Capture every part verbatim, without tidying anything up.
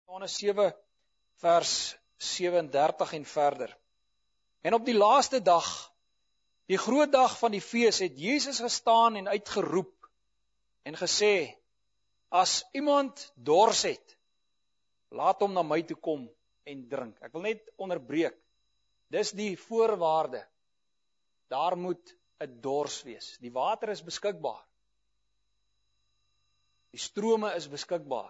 Johannes sewe vers sewendertig en verder. En op die laaste dag, die groot dag van die fees, het Jesus gestaan en uitgeroep en gesê, as iemand dors het, laat hom na my toe kom en drink. Ek wil net onderbreek. Dis die voorwaarde. Daar moet 'n dors wees. Die water is beskikbaar. Die strome is beskikbaar.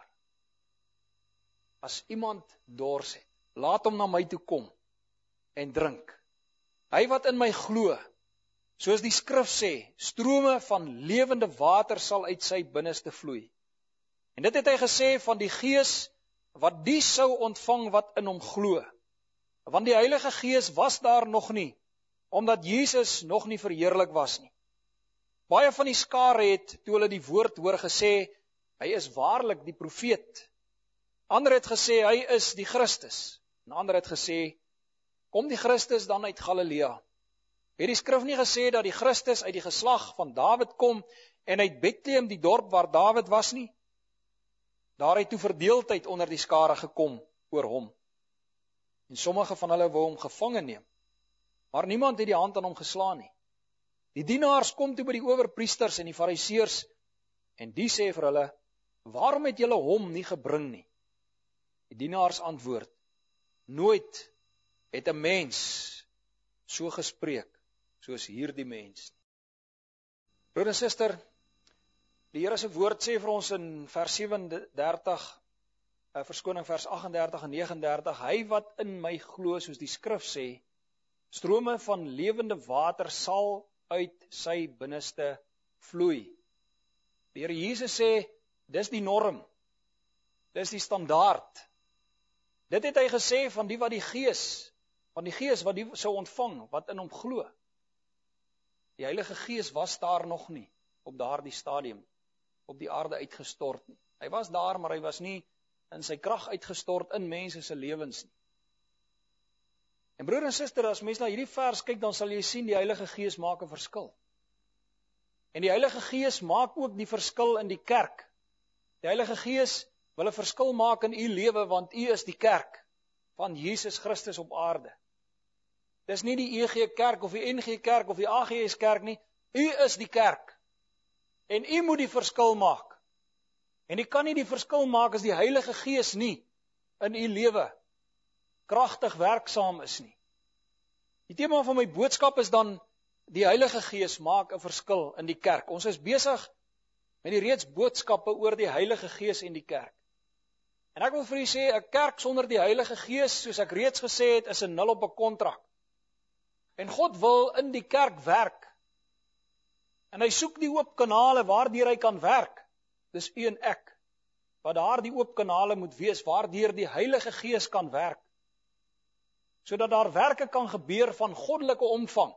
As iemand dors het, laat hom na my toe kom en drink. Hy wat in my glo, soos die skrif sê, strome van lewende water sal uit sy binneste vloei. En dit het hy gesê van die Gees wat die sou ontvang wat in hom glo. Want die Heilige Gees was daar nog nie, omdat Jesus nog nie verheerlik was nie. Baie van die skare het, toe hulle die woord hoor, gesê, hy is waarlik die profeet. Ander het gesê, hy is die Christus. En ander het gesê, kom die Christus dan uit Galilea? Het die skrif nie gesê dat die Christus uit die geslag van Dawid kom en uit Bethlehem, die dorp waar Dawid was nie? Daar het toe verdeeldheid onder die skare gekom oor hom. En sommige van hulle wou hom gevange neem, maar niemand het die hand aan hom geslaan nie. Die dienaars kom toe by die owerpriesters en die fariseërs en die sê vir hulle, waarom het julle hom nie gebring nie? Die dienaars antwoord, nooit het 'n mens so gespreek soos hierdie mens. Broer en suster, die Here se woord sê vir ons in vers sewendertig, uh, verskoning vers agt en dertig en nege en dertig, hy wat in my glo, soos die skrif sê, strome van lewende water sal uit sy binneste vloei. Die Here Jesus sê, dis die norm, dis die standaard. Dit het hy gesê van die wat die Gees, van die Gees wat die sou ontvang, wat in hom glo. Die Heilige Gees was daar nog nie, op daardie stadium, op die aarde uitgestort nie. Hy was daar, maar hy was nie in sy krag uitgestort in mense se lewens nie. En broer en suster, as mens na hierdie vers kyk, dan sal jy sien, die Heilige Gees maak 'n verskil. En die Heilige Gees maak ook die verskil in die kerk. Die Heilige Gees wil 'n verskil maak in u lewe, want u is die kerk van Jesus Christus op aarde. Dis nie die E G Kerk of die N G Kerk of die A G S Kerk nie, u is die kerk. En u moet die verskil maak. En u kan nie die verskil maak as die Heilige Gees nie in u lewe kragtig werksaam is nie. Die tema van my boodskap is dan, die Heilige Gees maak 'n verskil in die kerk. Ons is besig met die reeds boodskappe oor die Heilige Gees en die kerk. En ek wil vir u sê, 'n kerk sonder die Heilige Gees, soos ek reeds gesê het, is 'n nul op 'n kontrak. En God wil in die kerk werk. En hy soek die oop kanale waardeur hy kan werk. Dis u en ek, wat daar die oop kanale moet wees, waardeur die Heilige Gees kan werk. Sodat daar werke kan gebeur van goddelike omvang.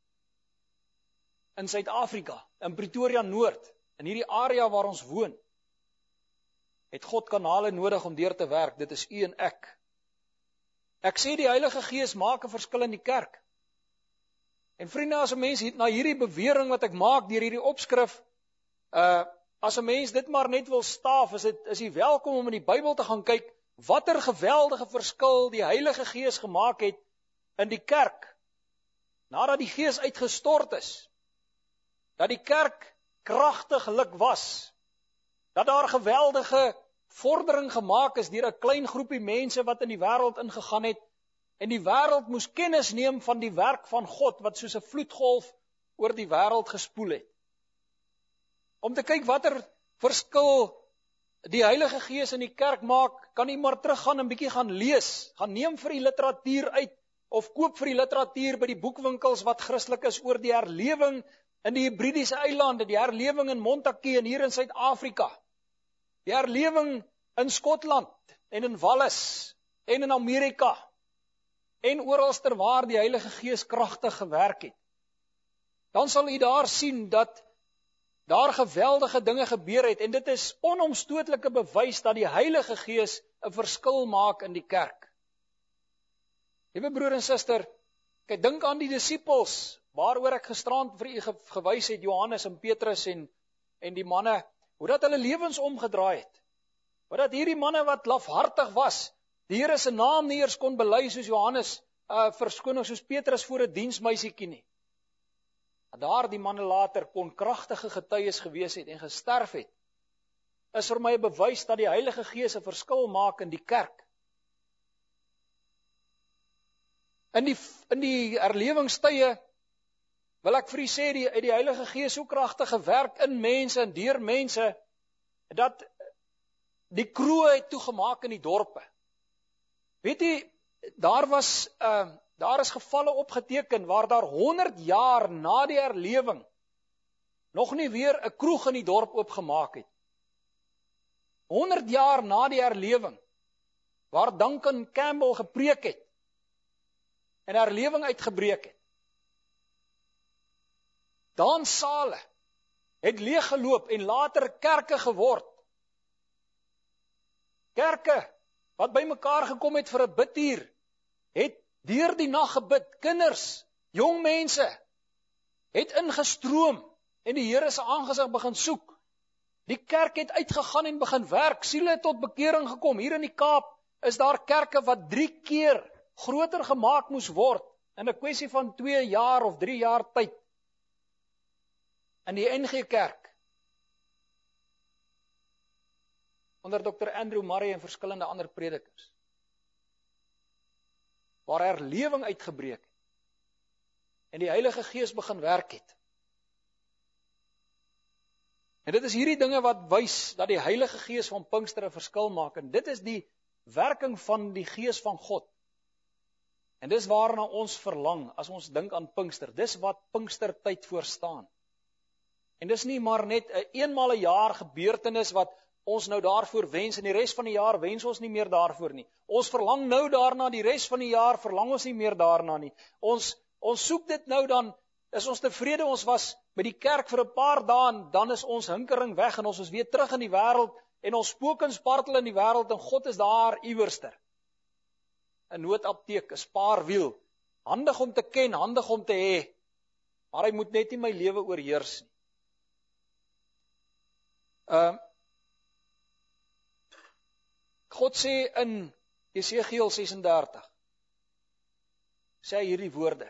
In Suid-Afrika, in Pretoria Noord, in hierdie area waar ons woon, het God kanale nodig om deur te werk. Dit is u en ek. Ek sê die Heilige Gees maak 'n verskil in die kerk. En vriende, as 'n mens na hierdie bewering wat ek maak deur hierdie opskrif, uh, as 'n mens dit maar net wil staaf, is dit is jy welkom om in die Bybel te gaan kyk watter geweldige verskil die Heilige Gees gemaak het in die kerk, nadat die Gees uitgestort is, dat die kerk kragtiglik was, dat daar geweldige vordering gemaak is deur 'n klein groepie mense wat in die wêreld ingegaan het, en die wêreld moes kennis neem van die werk van God, wat soos 'n vloedgolf oor die wêreld gespoel het. Om te kyk watter verskil die Heilige Gees in die kerk maak, kan u maar teruggaan en bietjie gaan lees, gaan neem vir die literatuur uit, of koop vir die literatuur by die boekwinkels wat Christelik is, oor die herlewing in die Hebridiese eilande, die herlewing in Montague en hier in Suid-Afrika, die herlewing in Skotland en in Wallis en in Amerika en oralster waar die Heilige Gees kragtig gewerk het. Dan sal u daar sien dat daar geweldige dinge gebeur het, en dit is onomstootlike bewys dat die Heilige Gees 'n verskil maak in die kerk. Liewe broer en suster, kyk, dink aan die disippels, waaroor ek gisterand vir u gewys het, Johannes en Petrus en, en die manne, hoe dat hulle lewens omgedraai het. Maar dat hierdie manne wat lafhartig was, die Here se naam nie eers kon bely soos Johannes, uh, verskoning soos Petrus voor 'n diensmeisietjie nie. Daar die manne later kon kragtige getuies gewees het en gesterf het, is vir my 'n bewys dat die Heilige Gees 'n verskil maak in die kerk. In die, in die herlewingstye wil ek vir u sê, die, die Heilige Gees so kragtig gewerk in mense en deur mense, dat die kroe het toegemaak in die dorpe. Weet u, daar was, uh, daar is gevalle opgeteken waar daar honderd jaar na die herlewing nog nie weer 'n kroeg in die dorp oopgemaak het. honderd jaar na die herlewing, waar Duncan Campbell gepreek het en herlewing uitgebreek het. Danssale het leeggeloop en later kerke geword. Kerke wat bymekaar gekom het vir 'n biduur, het deur die nag gebid. Kinders, jong mense, het ingestroom en die Here se aangesig begin soek. Die kerk het uitgegaan en begin werk. Siele het tot bekering gekom. Hier in die Kaap is daar kerke wat drie keer groter gemaak moes word in 'n kwessie van twee jaar of drie jaar tyd. In die N G Kerk, onder dokter Andrew Murray en verskillende ander predikers, waar herlewing uitgebreek het en die Heilige Gees begin werk het. En dit is hierdie dinge wat wys dat die Heilige Gees van Pinkster 'n verskil maak, en dit is die werking van die Gees van God. En dis waarna ons verlang as ons dink aan Pinkster. Dis wat Pinkstertyd voor staan. En dis nie maar net 'n eenmal 'n jaar gebeurtenis wat ons nou daarvoor wens, en die res van die jaar wens ons nie meer daarvoor nie. Ons verlang nou daarna, die res van die jaar verlang ons nie meer daarna nie. Ons, ons soek dit nou, dan is ons tevrede, ons was by die kerk vir 'n paar dae, en dan is ons hinkering weg, en ons is weer terug in die wêreld, en ons spook en spartel in die wêreld, en God is daar iewerster. 'n noodapteek, 'n spaarwiel, handig om te ken, handig om te hê, maar hy moet net nie my lewe oorheers nie. Uh, God sê in Jesegiel ses en dertig, sê hy hierdie woorde.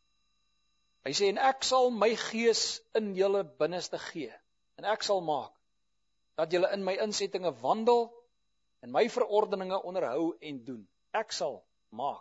Hy sê, en ek sal my gees in julle binneste gee, en ek sal maak, dat julle in my insettinge wandel, en my verordeninge onderhou en doen. Ek sal maak.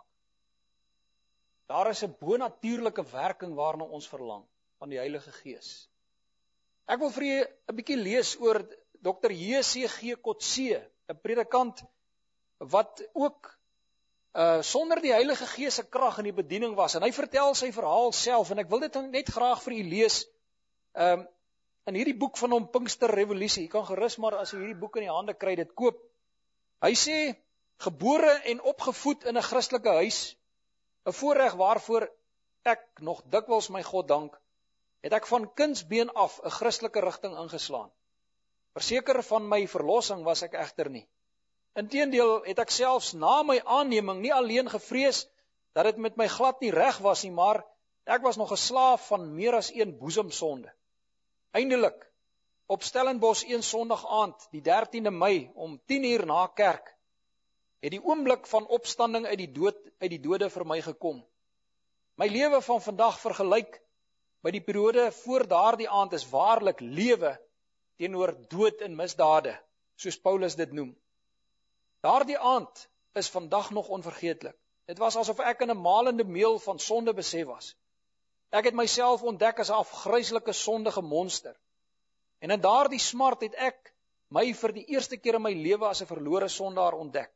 Daar is 'n bonatuurlike werking waarna ons verlang, van die Heilige Gees. Ek wil vir julle 'n bietjie lees oor dokter J C G Coetzee, 'n predikant wat ook uh, sonder die Heilige Gees se krag in die bediening was, en hy vertel sy verhaal self, en ek wil dit net graag vir u lees, um, in hierdie boek van hom, Pinkster Revolusie. Jy kan gerus maar as jy hierdie boek in die hande kry, dit koop. Hy sê, gebore en opgevoed in 'n Christelike huis, 'n voorreg waarvoor ek nog dikwels my God dank, het ek van kindsbeen af 'n Christelike rigting ingeslaan. Verseker van my verlossing was ek egter nie. Inteendeel het ek selfs na my aanneming nie alleen gevrees dat dit met my glad nie reg was nie, maar ek was nog 'n slaaf van meer as een boesemsonde. Eindelik, op Stellenbosch een Sondag aand, die dertiende Mei, om tien uur na kerk, het die oomblik van opstanding uit die dood, uit die dode vir my gekom. My lewe van vandag vergelyk by die periode voor daardie aand is waarlik lewe teenoor dood en misdade, soos Paulus dit noem. Daardie aand is vandag nog onvergeetlik. Dit was asof ek in 'n malende meel van sonde besef was. Ek het myself ontdek as 'n afgryslike sondige monster. En in daardie smart het ek my vir die eerste keer in my lewe as 'n verlore sondaar ontdek.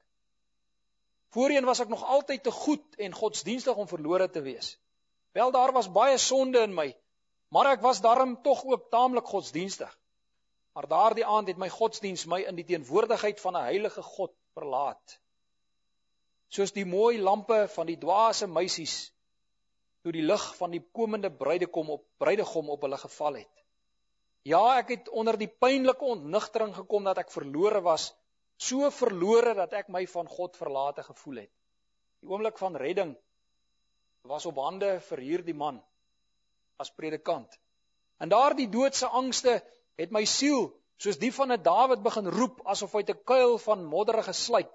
Voorheen was ek nog altyd te goed en godsdienstig om verlore te wees. Wel, daar was baie sonde in my, maar ek was daarom tog ook taamlik godsdienstig. Maar daardie aand het my godsdiens my in die teenwoordigheid van 'n heilige God verlaat. Soos die mooi lampe van die dwaase meisies, toe die lig van die komende bruidegom op, bruidegom op hulle geval het. Ja, ek het onder die pynlike ontnigtering gekom dat ek verlore was, so verlore dat ek my van God verlate gevoel het. Die oomblik van redding was op hande vir hierdie man as predikant. En daardie doodse angste het my siel soos die van 'n Dawid begin roep, asof uit 'n kuil van modderige slyk.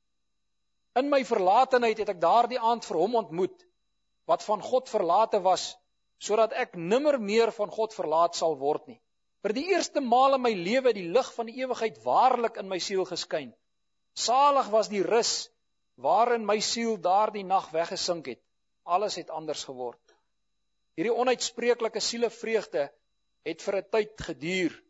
In my verlatenheid het ek daardie aand vir hom ontmoet, wat van God verlate was, sodat ek nimmer meer van God verlaat sal word nie. Vir die eerste maal in my lewe die lig van die ewigheid waarlik in my siel geskyn. Salig was die rus waarin my siel daardie nag weggesink het. Alles het anders geword. Hierdie onuitspreeklike sielevreugde het vir 'n tyd geduur.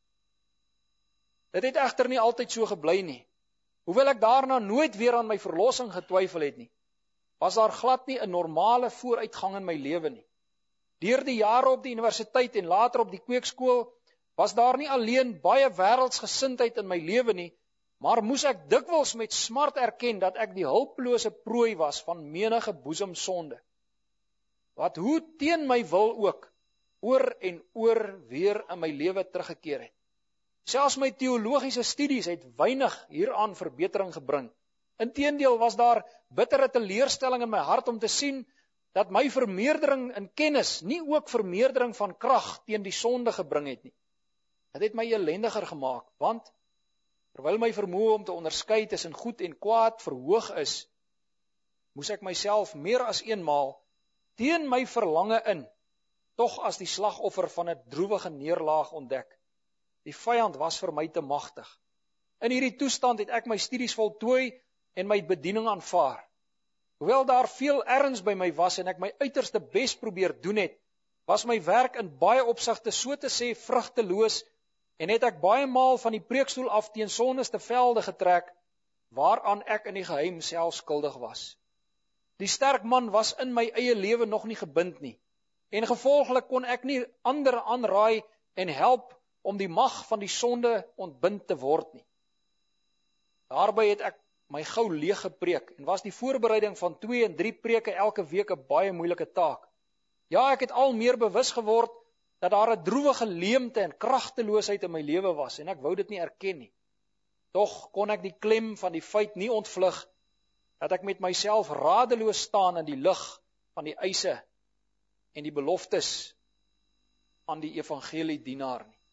Dit het egter nie altyd so gebly nie. Hoewel ek daarna nooit weer aan my verlossing getwyfel het nie, was daar glad nie 'n normale vooruitgang in my lewe nie. Deur die jare op die universiteit en later op die kweekskool was daar nie alleen baie wêreldsgesindheid in my lewe nie, maar moes ek dikwels met smart erken dat ek die hulpelose prooi was van menige boesemsonde, wat hoe teen my wil ook, oor en oor weer in my lewe teruggekeer het. Selfs my teologiese studies het weinig hieraan verbetering gebring. Inteendeel was daar bittere teleurstelling in my hart om te sien dat my vermeerdering in kennis nie ook vermeerdering van krag teen die sonde gebring het nie. Dit het my ellendiger gemaak, want terwyl my vermoë om te onderskei tussen goed en kwaad verhoog is, moes ek myself meer as eenmaal teen my verlange in, tog as die slagoffer van 'n droewige neerlaag ontdek. Die vyand was vir my te magtig. In hierdie toestand het ek my studies voltooi en my bediening aanvaar. Hoewel daar veel erns by my was en ek my uiterste bes probeer doen het, was my werk in baie opsigte so te sê vrugteloos en het ek baie maal van die preekstoel af teen sondeste velde getrek, waaraan ek in die geheim self skuldig was. Die sterk man was in my eie lewe nog nie gebind nie, en gevolglik kon ek nie ander aanraai en help om die mag van die sonde ontbind te word nie. Daarby het ek my gou leeg gepreek en was die voorbereiding van twee en drie preke elke week 'n baie moeilike taak. Ja, ek het al meer bewus geword dat daar 'n droewige leemte en kragteloosheid in my lewe was en ek wou dit nie erken nie. Tog kon ek die klem van die feit nie ontvlug dat ek met myself radeloos staan in die lig van die eise en die beloftes aan die evangeliedienaar nie.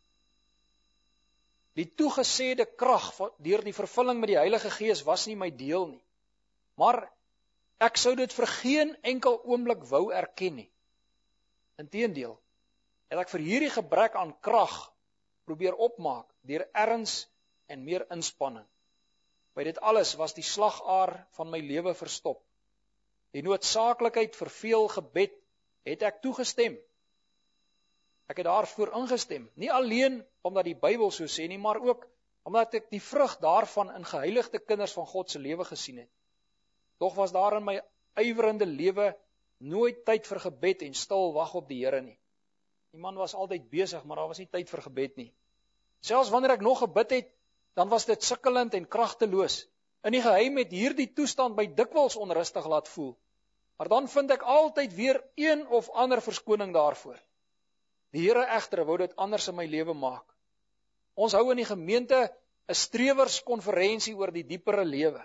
Die toegesede krag deur die vervulling met die Heilige Gees was nie my deel nie. Maar ek sou dit vir geen enkel oomblik wou erken nie. Inteendeel, het ek vir hierdie gebrek aan krag probeer opmaak deur erns en meer inspanning. By dit alles was die slagaar van my lewe verstop. Die noodsaaklikheid vir veel gebed het ek toegestem. Ek het daarvoor ingestem, nie alleen omdat die Bybel so sê nie, maar ook omdat ek die vrug daarvan in geheiligde kinders van God se lewe gesien het. Tog was daar in my ywerende lewe nooit tyd vir gebed en stil wag op die Here nie. Die man was altyd besig, maar daar was nie tyd vir gebed nie. Selfs wanneer ek nog gebid het, dan was dit sukkelend en kragteloos. In die geheim het hierdie toestand my dikwels onrustig laat voel. Maar dan vind ek altyd weer een of ander verskoning daarvoor. Die Here egter wou dit anders in my lewe maak. Ons hou in die gemeente 'n strewerskonferensie oor die diepere lewe.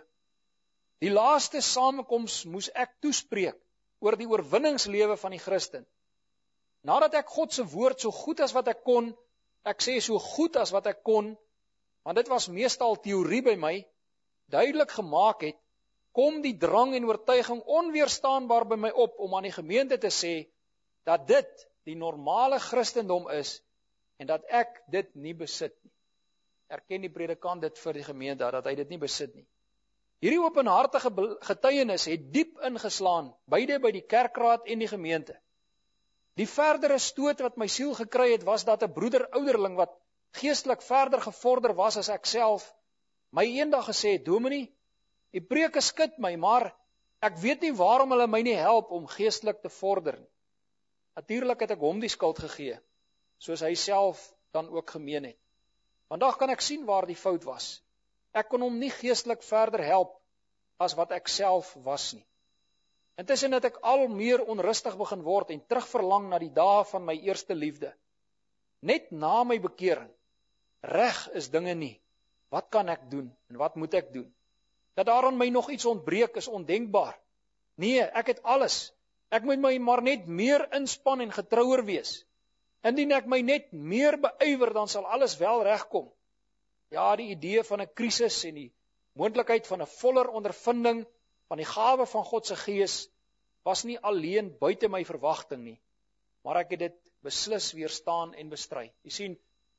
Die laaste samekoms moes ek toespreek oor die oorwinningslewe van die Christen. Nadat ek God se woord so goed as wat ek kon, ek sê so goed as wat ek kon, want dit was meestal teorie by my, duidelik gemaak het, kom die drang en oortuiging onweerstaanbaar by my op om aan die gemeente te sê dat dit die normale Christendom is en dat ek dit nie besit nie. Erken die predikant dit vir die gemeente dat hy dit nie besit nie. Hierdie openhartige getuienis het diep ingeslaan, beide by die kerkraad en die gemeente. Die verdere stoot wat my siel gekry het, was dat 'n broeder ouderling wat geestelik verder gevorder was as ek self, my eendag gesê het, Dominee, die preke skud my, maar ek weet nie waarom hulle my nie help om geestelik te vorder nie. Natuurlik het ek hom die skuld gegee, soos hy self dan ook gemeen het. Vandag kan ek sien waar die fout was. Ek kon hom nie geestelik verder help as wat ek self was nie. Intussen het ek al meer onrustig begin word en terugverlang na die dae van my eerste liefde. Net na my bekering, reg is dinge nie. Wat kan ek doen en wat moet ek doen? Dat daaraan my nog iets ontbreek is ondenkbaar. Nee, ek het alles. Ek moet my maar net meer inspann en getrouer wees. Indien ek my net meer beywer, dan sal alles wel regkom. Ja, die idee van 'n krisis en die moontlikheid van 'n voller ondervinding van die gawe van God se Gees was nie alleen buite my verwagting nie, maar ek het dit beslis weerstaan en bestry. Jy sien,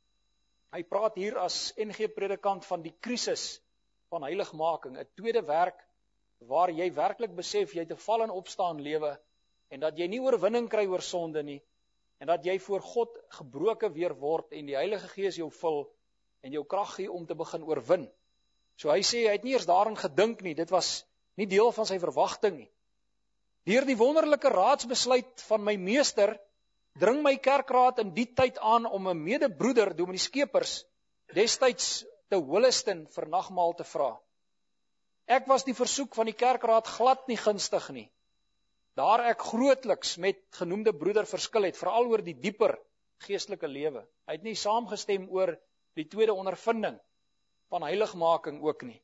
hy praat hier as N G predikant van die krisis van heiligmaking, 'n tweede werk waar jy werklik besef jy het 'n val en opstaan lewe en dat jy nie oorwinning kry oor sonde nie en dat jy voor God gebroken weer word en die Heilige Gees jou vul en jou krag gee om te begin oorwin. So hy sê hy het nie eers daarin gedink nie, dit was nie deel van sy verwagting nie. Deur die wonderlike raadsbesluit van my meester dring my kerkraad in die tyd aan om 'n medebroeder, Dominee Skeepers, destyds te Williston vir nagmaal te vra. Ek was die versoek van die kerkraad glad nie gunstig nie. Daar ek grootliks met genoemde broeder verskil het, veral oor die dieper geestelike lewe. Hy het nie saamgestem oor die tweede ondervinding van heiligmaking ook nie.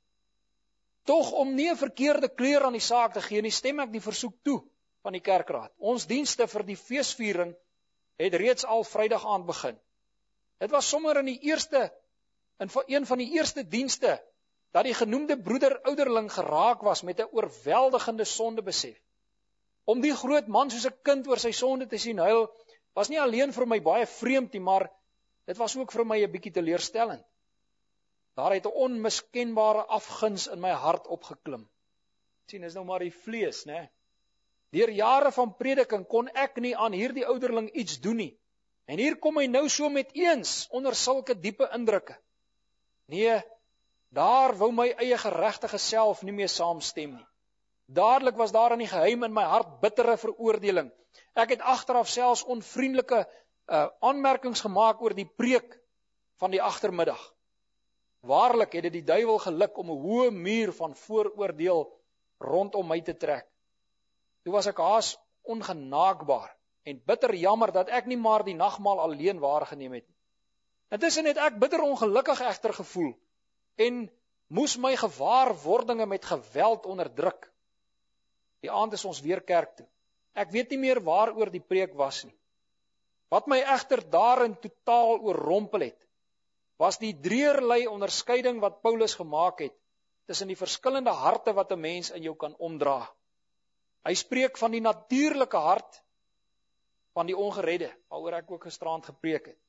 Tog om nie 'n verkeerde kleur aan die saak te gee nie, stem ek die versoek toe van die kerkraad. Ons dienste vir die feesviering het reeds al Vrydag aand begin. Dit was sommer in die eerste in een van die eerste dienste dat die genoemde broeder ouderling geraak was met 'n oorweldigende sondebesef. Om die groot man soos 'n kind oor sy sonde te sien huil, was nie alleen vir my baie vreemd nie, maar dit was ook vir my 'n bietjie teleurstellend. Daar het 'n onmiskenbare afguns in my hart opgeklim. Sien, is nou maar die vlees, né? Deur jare van prediking kon ek nie aan hierdie ouderling iets doen nie. En hier kom hy nou so met eens onder sulke diepe indrukke. Nee, daar wou my eie geregtige self nie meer saamstem nie. Dadelik was daar in die geheim in my hart bittere veroordeling. Ek het agteraf selfs onvriendelike uh, aanmerkings gemaak oor die preek van die agtermiddag. Waarlik het dit die duiwel geluk om 'n hoë muur van vooroordeel rondom my te trek. Toe was ek haas ongenaakbaar en bitter jammer dat ek nie maar die nagmaal alleen waargeneem het nie. Intussen het ek bitter ongelukkig egter gevoel en moes my gewaarwordinge met geweld onderdruk. Die aand is ons weer kerk toe. Ek weet nie meer waaroor die preek was nie. Wat my egter daarin totaal oorrompel het, was die drieërlei onderskeiding wat Paulus gemaak het tussen die verskillende harte wat 'n mens in jou kan omdra. Hy spreek van die natuurlike hart van die ongeredde, waaroor ek ook gisteraand gepreek het.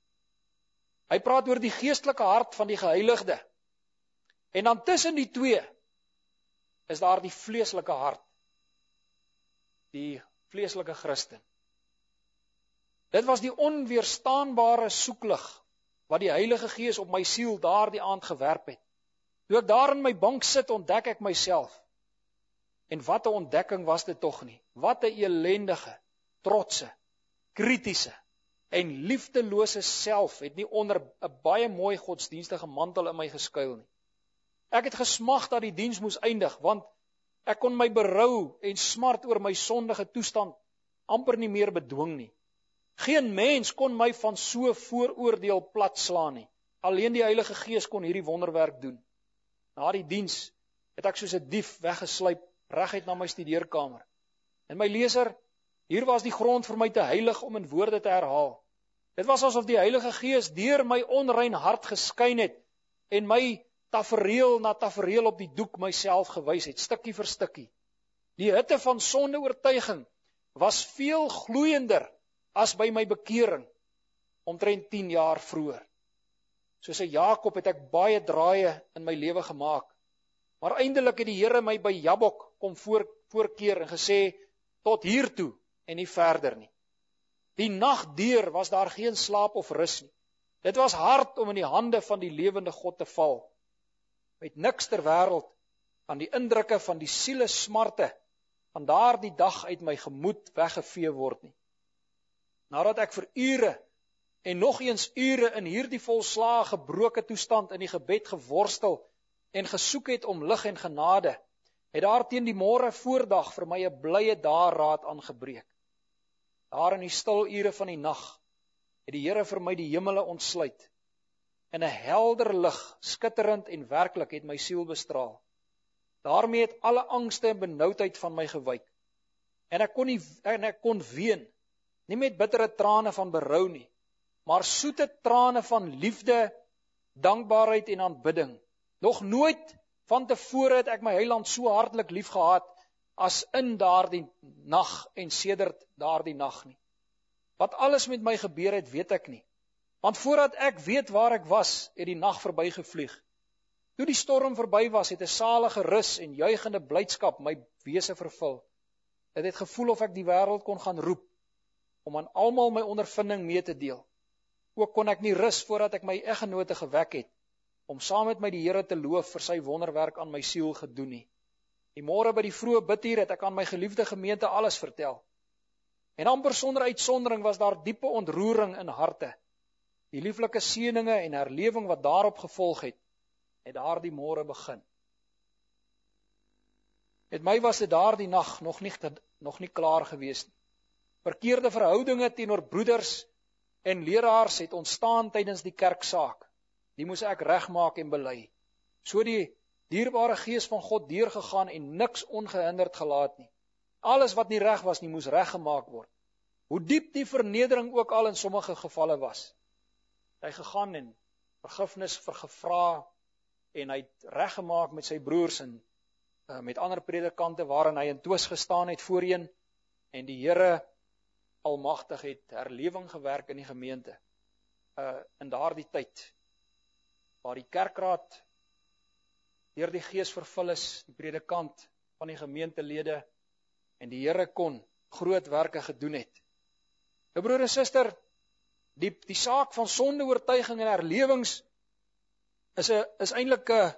Hy praat oor die geestelike hart van die geheiligde. En dan tussen die twee is daar die vleeslike hart, die vleeslike Christen. Dit was die onweerstaanbare soeklig wat die Heilige Gees op my siel daardie aand gewerp het. Toe ek daar in my bank sit, ontdek ek myself. En wat 'n ontdekking was dit tog nie. Wat 'n elendige, trotse, kritiese en liefdelose self het nie onder 'n baie mooi godsdienstige mantel in my geskuil nie. Ek het gesmag dat die diens moes eindig, want ek kon my berou en smart oor my sondige toestand amper nie meer bedwing nie. Geen mens kon my van so vooroordeel platslaan nie. Alleen die Heilige Gees kon hierdie wonderwerk doen. Na die diens het ek soos 'n dief weggesluip reguit na my studeerkamer. En my leser, hier was die grond vir my te heilig om in woorde te herhaal. Dit was asof die Heilige Gees deur my onrein hart geskyn het en my tafereel na tafereel op die doek myself gewys het, stukkie vir stukkie. Die hitte van sondeoortuiging was veel gloeiender as by my bekering, omtrent tien jaar vroeër. Soos 'n Jakob het ek baie draaie in my lewe gemaak, maar eindelik het die Here my by Jabok kom voor, voorkeer en gesê, tot hier toe en nie verder nie. Die nag deur was daar geen slaap of rus nie. Dit was hard om in die hande van die lewende God te val. Met niks ter wêreld aan die indrukke van die siele smarte van daardie dag uit my gemoed weggevee word nie. Nadat ek vir ure en nog eens ure in hierdie volslae gebroke toestand in die gebed geworstel en gesoek het om lig en genade, het daar teen die môre voordag vir my 'n blye dageraad aangebreek. Daar in die stil ure van die nag het die Here vir my die hemele ontsluit. En 'n helder lig, skitterend en werklik het my siel bestraal. Daarmee het alle angste en benoudheid van my gewyk. En ek kon nie en ek kon ween, nie met bittere trane van berou nie, maar soete trane van liefde, dankbaarheid en aanbidding. Nog nooit van tevore het ek my Heiland so hartlik lief gehad as in daardie nag en sedert daardie nag nie. Wat alles met my gebeur het, weet ek nie. Want voordat ek weet waar ek was, het die nag verbygevlieg. Toe die storm verby was, het 'n salige rus en juigende blydskap my wese vervul. Dit het gevoel of ek die wêreld kon gaan roep, om aan almal my ondervinding mee te deel. Ook kon ek nie rus voordat ek my eggenote gewek het, om saam met my die Here te loof vir sy wonderwerk aan my siel gedoen nie. Die môre by die vroeë bidtuur het ek aan my geliefde gemeente alles vertel. En amper sonder uitsondering was daar diepe ontroering in harte. Die lieflike seëninge en herlewing wat daarop gevolg het, het daardie môre begin. Met my was dit daardie nag nog nie, nog nie klaar gewees nie. Verkeerde verhoudinge teenoor broeders en leraars het ontstaan tydens die kerksaak. Die moes ek regmaak en bely. So die dierbare Gees van God deurgegaan en niks ongehinderd gelaat nie. Alles wat nie reg was nie, moes reggemaak word. Hoe diep die vernedering ook al in sommige gevalle was. Hy gegaan en vergifnis vergevra en hy het reggemaak met sy broers en uh, met ander predikante waarin hy in twis gestaan het voorheen en die Here Almagtig het herlewing gewerk in die gemeente uh, in daardie tyd waar die kerkraad deur die Gees vervul is, die predikant van die gemeentelede en die Here kon groot werke gedoen het. Nou broer en suster, die, die saak van sondeoortuiging en herlewings is, a, is eintlik 'n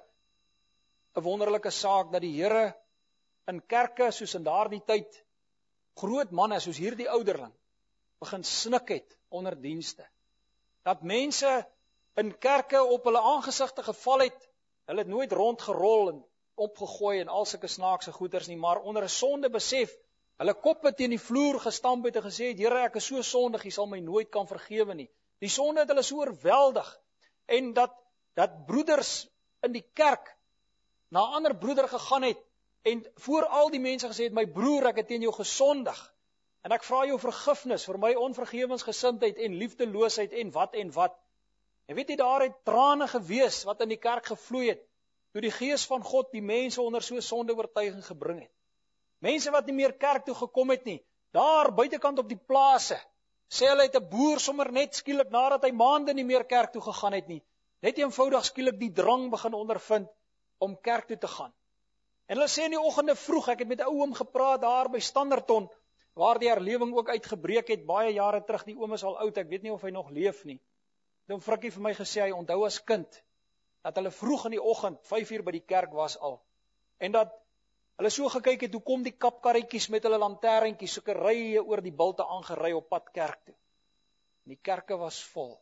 'n wonderlike saak dat die Here in kerke soos in daardie tyd groot manne soos hierdie ouderling begin snik het onder dienste. Dat mense in kerke op hulle aangesigte geval het, hulle het nooit rondgerol en opgegooi en al sulke snaakse goeders nie, maar onder 'n sonde besef, hulle koppe teen die vloer gestamp het en gesê het, Here, ek is so sondig, U sal my nooit kan vergewe nie. Die sonde het hulle so oorweldig en dat dat broeders in die kerk na 'n ander broeder gegaan het en voor al die mense gesê het, my broer, ek het teen jou gesondig en ek vra jou vergifnis vir my onvergewensgesindheid en liefdeloosheid en wat en wat. En weet jy, daar het trane gewees wat in die kerk gevloei het, toe die Gees van God die mense onder so sondeoortuiging gebring het. Mense wat nie meer kerk toe gekom het nie, daar buitekant op die plase, sê hulle het 'n boer sommer net skielik nadat hy maande nie meer kerk toe gegaan het nie, net eenvoudig skielik die drang begin ondervind om kerk toe te gaan. En hulle sê in die oggende vroeg, ek het met 'n ou oom gepraat daar by Standerton, waar die herlewing ook uitgebreek het, baie jare terug, die oom is al oud, ek weet nie of hy nog leef nie. Dan Frikkie vir my gesê, hy onthou as kind, dat hulle vroeg in die oggend, vyf uur by die kerk was al, en dat hulle so gekyk het, hoe kom die kapkarretjies met hulle lanterntjies, soke rye oor die bilte aangery op pad kerk toe. En die kerke was vol,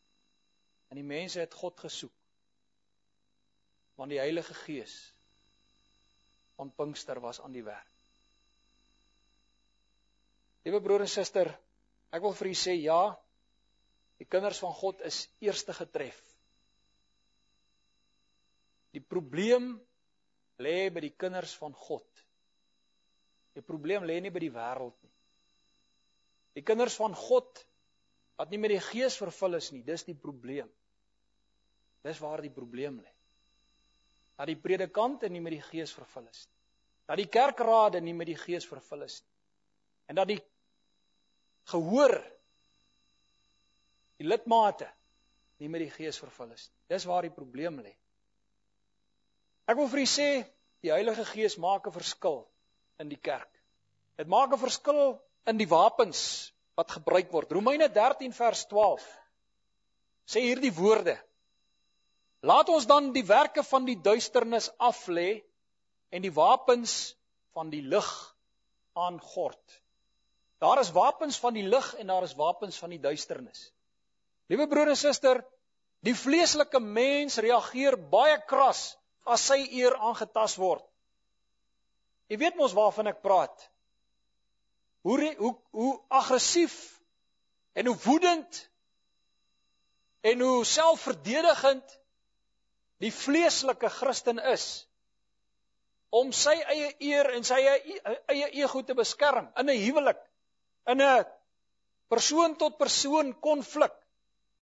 en die mense het God gesoek, want die Heilige Gees van Pinkster was aan die werk. Liewe broer en suster, ek wil vir u sê, ja, die kinders van God is eerste getref. Die probleem lê by die kinders van God. Die probleem lê nie by die wêreld nie. Die kinders van God, wat nie met die Gees vervul is nie, dis die probleem. Dis waar die probleem lê. Dat die predikante nie met die Gees vervul is nie. Dat die kerkrade nie met die Gees vervul is nie. En dat die gehoor, die lidmate, nie met die Gees vervul is nie. Dis waar die probleem lê. Ek wil vir u sê, die Heilige Gees maak 'n verskil in die kerk. Dit maak 'n verskil in die wapens wat gebruik word. Romeine dertien vers twaalf sê hierdie woorde: Laat ons dan die werke van die duisternis aflê en die wapens van die lig aangord. Daar is wapens van die lig en daar is wapens van die duisternis. Liewe broer en suster, die vleeslike mens reageer baie kras as sy eer aangetas word. Jy weet mos waarvan ek praat. Hoe, hoe, hoe aggressief en hoe woedend en hoe selfverdedigend die vleeslike Christen is om sy eie eer en sy eie, eie ego te beskerm in 'n huwelik, in 'n persoon tot persoon konflik.